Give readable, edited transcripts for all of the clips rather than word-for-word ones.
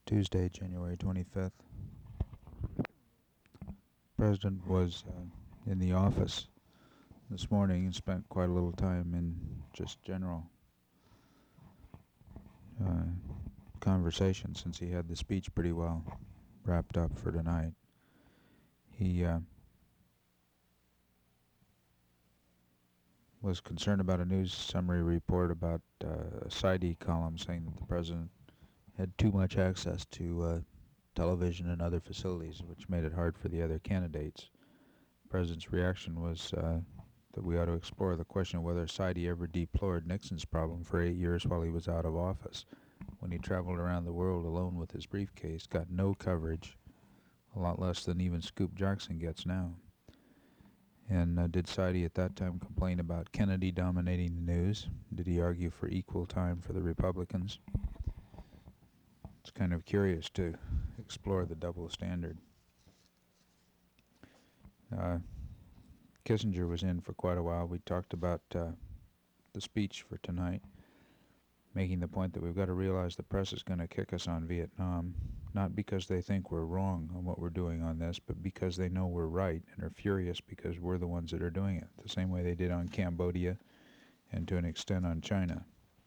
Tuesday, January 25th. The President was in the office this morning and spent quite a little time in just general conversation since he had the speech pretty well wrapped up for tonight. He was concerned about a news summary report about a Saidi column saying that the President had too much access to television and other facilities, which made it hard for the other candidates. The President's reaction was that we ought to explore the question of whether Saidi ever deplored Nixon's problem for 8 years while he was out of office, when he traveled around the world alone with his briefcase, got no coverage, a lot less than even Scoop Jackson gets now. And did Saidi at that time complain about Kennedy dominating the news? Did he argue for equal time for the Republicans? It's kind of curious to explore the double standard. Kissinger was in for quite a while. We talked about the speech for tonight, making the point that we've got to realize the press is going to kick us on Vietnam, not because they think we're wrong on what we're doing on this, but because they know we're right and are furious because we're the ones that are doing it, the same way they did on Cambodia and to an extent on China.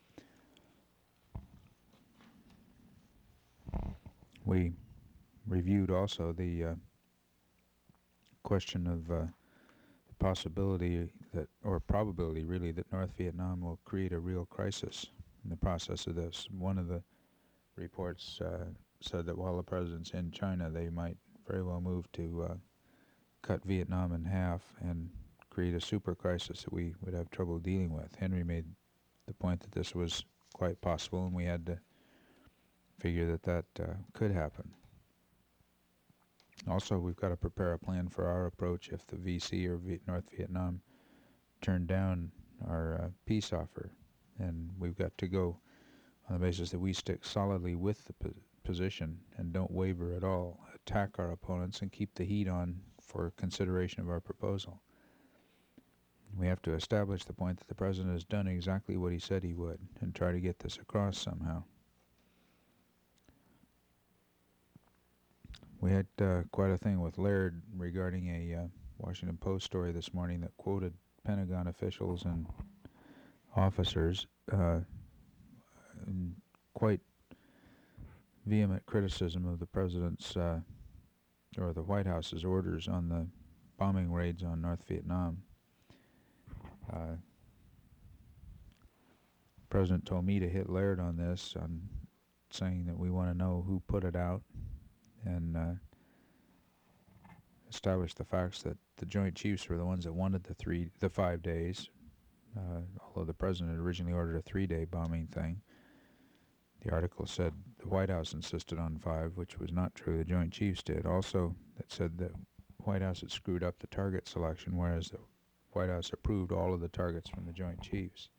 We reviewed also the question of the possibility that, or probability really, that North Vietnam will create a real crisis in the process of this. One of the reports said that while the President's in China, they might very well move to cut Vietnam in half and create a super crisis that we would have trouble dealing with. Henry made the point that this was quite possible, and we had to figure that could happen. Also, we've got to prepare a plan for our approach if the VC or North Vietnam turn down our peace offer. And we've got to go on the basis that we stick solidly with the position and don't waver at all, attack our opponents and keep the heat on for consideration of our proposal. We have to establish the point that the President has done exactly what he said he would and try to get this across somehow. We had quite a thing with Laird regarding a Washington Post story this morning that quoted Pentagon officials and officers in quite vehement criticism of the President's or the White House's orders on the bombing raids on North Vietnam. The President told me to hit Laird on this, on saying that we want to know who put it out, and establish the facts that the Joint Chiefs were the ones that wanted the 5 days, although the President had originally ordered a 3-day bombing thing. The article said the White House insisted on 5, which was not true. The Joint Chiefs did. Also, that said the White House had screwed up the target selection, whereas the White House approved all of the targets from the Joint Chiefs.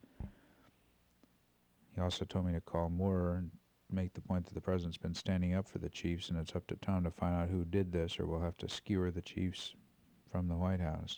He also told me to call Moore and make the point that the President's been standing up for the Chiefs, and it's up to Tom to find out who did this, or we'll have to skewer the Chiefs from the White House.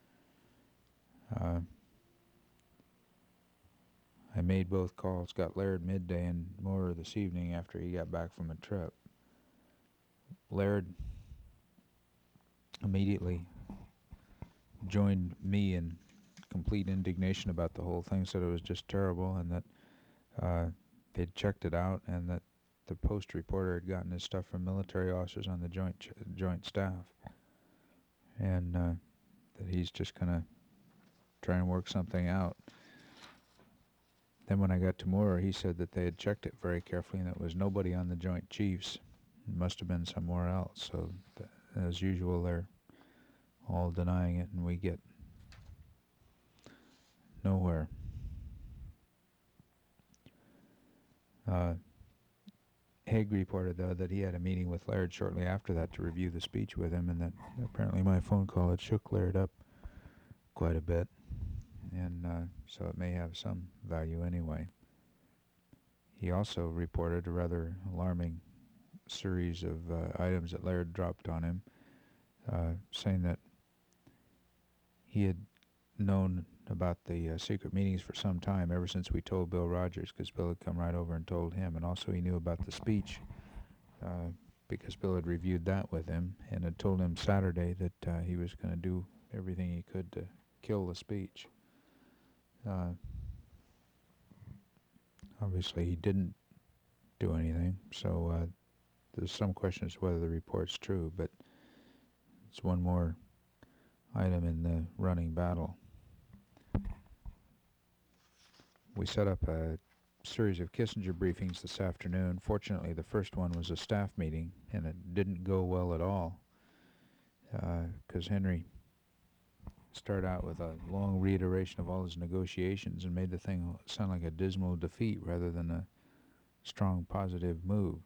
I made both calls, got Laird midday and Moore this evening after he got back from a trip. Laird immediately joined me in complete indignation about the whole thing, said it was just terrible, and that they'd checked it out, and that the Post reporter had gotten his stuff from military officers on the joint staff, and that he's just going to try and work something out. Then when I got to Moore, he said that they had checked it very carefully and there was nobody on the Joint Chiefs. It must have been somewhere else. So, as usual, they're all denying it, and we get nowhere. Haig reported, though, that he had a meeting with Laird shortly after that to review the speech with him, and that apparently my phone call had shook Laird up quite a bit, and so it may have some value anyway. He also reported a rather alarming series of items that Laird dropped on him, saying that he had known about the secret meetings for some time, ever since we told Bill Rogers, because Bill had come right over and told him, and also he knew about the speech because Bill had reviewed that with him and had told him Saturday that he was going to do everything he could to kill the speech. Obviously, he didn't do anything, so there's some question as to whether the report's true, but it's one more item in the running battle. We set up a series of Kissinger briefings this afternoon. Fortunately, the first one was a staff meeting, and it didn't go well at all, because Henry started out with a long reiteration of all his negotiations and made the thing sound like a dismal defeat rather than a strong positive move.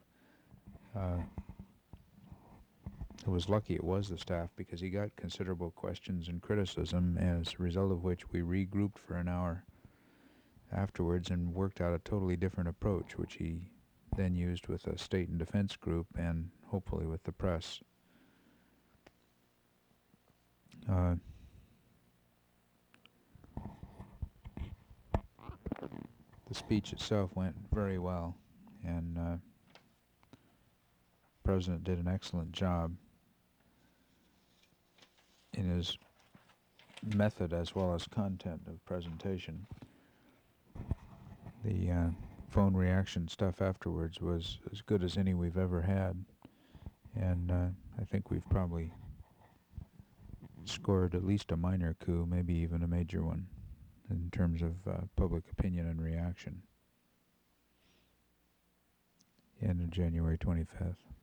It was lucky it was the staff, because he got considerable questions and criticism, as a result of which we regrouped for an hour afterwards and worked out a totally different approach, which he then used with a state and defense group and hopefully with the press. The speech itself went very well, and the President did an excellent job in his method as well as content of presentation. The phone reaction stuff afterwards was as good as any we've ever had, and I think we've probably scored at least a minor coup, maybe even a major one, in terms of public opinion and reaction. End of January 25th.